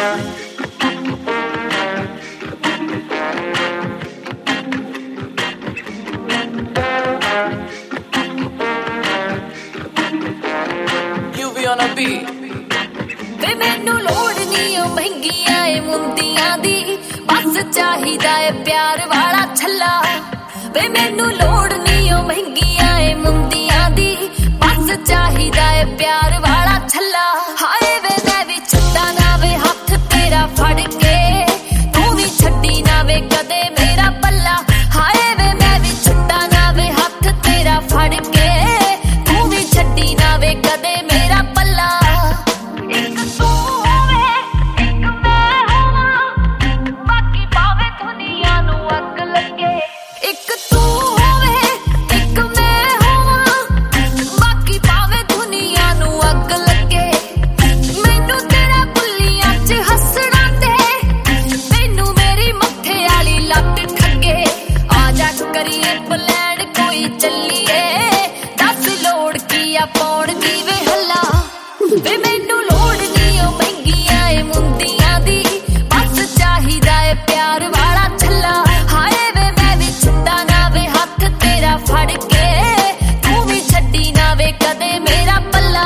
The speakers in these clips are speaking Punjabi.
on a beat ਵੇ ਮੈਨੂੰ ਲੋੜ ਨਹੀਂ ਓ ਮਹਿੰਗੀਆਂ ਏ ਮੁੰਦੀਆਂ ਦੀ ਬਸ ਚਾਹੀਦਾ ਏ ਪਿਆਰ ਵਾਲਾ ਛੱਲਾ ਵੇ ਮੈਨੂੰ ਲੋੜ ਨਹੀਂ ਓ ਮਹਿੰਗੀਆਂ ਏ ਮੁੰਦੀਆਂ ਦੀ ਬਸ ਚਾਹੀਦਾ ਏ ਪਿਆਰ ਵਾਲਾ ਛੱਲਾ ਹਾਏ ਵੇ ਮੈਂ ਵੀ ਛੱਡਾ ਨਾ ਵੇ ਹੱਥ ਤੇਰਾ ਫੜ ਕੇ ਤੂੰ ਵੀ ਛੱਡੀ ਨਾ ਵੇ ਕਦੇ ਮੇਰਾ ਪੱਲਾ ਹਾਏ ਵੇ ਮੈਂ ਵੀ ਛੱਡਾ ਨਾ ਵੇ ਹੱਥ ਤੇਰਾ ਫੜ ਕੇ ਤੂੰ ਵੀ ਛੱਡੀ ਨਾ ਵੇ ਕਦੇ ਮੇਰਾ ਪੱਲਾ ਇੱਕ ਤੂੰ ਹੋਵੇ ਇੱਕ ਮੈਂ ਹੋਵਾਂ ਬਾਕੀ ਭਾਵੇਂ ਦੁਨੀਆ ਨੂੰ ਅੱਗ ਲੱਗੇ ਇੱਕ ਤੂੰ ਹੋਵੇ ਇੱਕ ਮੈਂ ਹੋਵਾਂ ਬਾਕੀ ਭਾਵੇਂ ਦੁਨੀਆ ਨੂੰ ਅੱਗ ਲੱਗੇ ਮੈਨੂੰ ਤੇਰਾ ਬੁੱਲੀਆਂ 'ਚ ਹੱਸਣਾ ਤੇ ਤੈਨੂੰ ਮੇਰੀ ਮੱਥੇ ਵਾਲੀ ਲੱਤ ਠੱਗੇ ਆ ਜਾ ਕਰੀਏ ਪਲਾਨ ਕੋਈ ਚੱਲੀਏ ਦੱਸ ਲੋੜ ਕੀ ਆ ਪਾਉਣ ਦੀ ਵੇ ਹੱਲਾ ਵੇ ਮੈਨੂੰ ਲੋੜ ਨਹੀਂ ਓ ਮਹਿੰਗੀਆਂ ਏ ਮੁੰਦੀਆਂ ਦੀ ਬਸ ਚਾਹੀਦਾ ਏ ਪਿਆਰ ਵਾਲਾ ਛੱਲਾ ਹਾਏ ਵੇ ਮੈਂ ਵੀ ਛੱਡਾ ਨਾ ਵੇ ਹੱਥ ਤੇਰਾ ਫੜ ਕੇ ਤੂੰ ਵੀ ਛੱਡੀ ਨਾ ਵੇ ਕਦੇ ਮੇਰਾ ਪੱਲਾ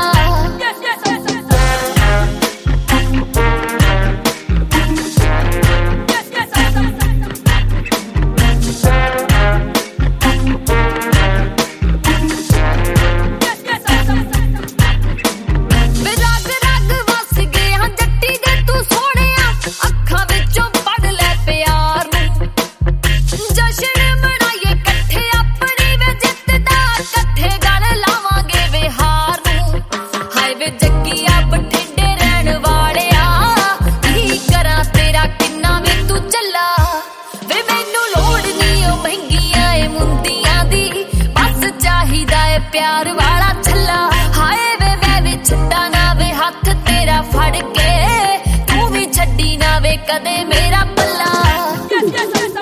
ਪਿਆਰ ਵਾਲਾ ਛੱਲਾ ਹਾਏ ਵੇ ਮੈਂ ਵੀ ਛੱਡਾ ਨਾ ਵੇ ਹੱਥ ਤੇਰਾ ਫੜ ਕੇ ਤੂੰ ਵੀ ਛੱਡੀ ਨਾ ਵੇ ਕਦੇ ਮੇਰਾ ਪੱਲਾ